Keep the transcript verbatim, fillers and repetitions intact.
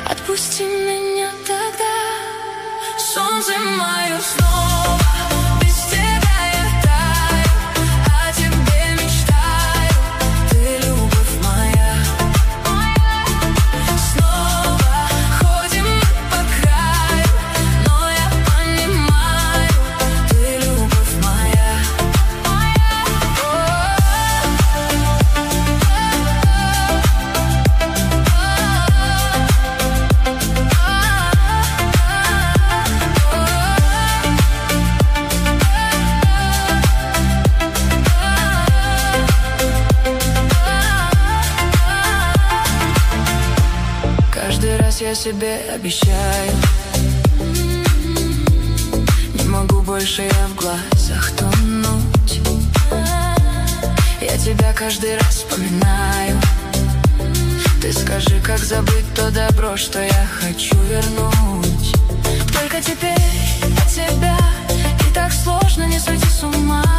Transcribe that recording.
Отпусти меня тогда, солнце мое снова. Без тебя я таю, о тебе мечтаю. Ты любовь моя. Снова ходим мы по краю, но я понимаю, ты любовь моя. Каждый раз я себе обещаю, не могу больше я в глазах тонуть. Я тебя каждый раз вспоминаю. Ты скажи, как забыть то добро, что я хочу вернуть. Только теперь от тебя и так сложно, не сойти с ума.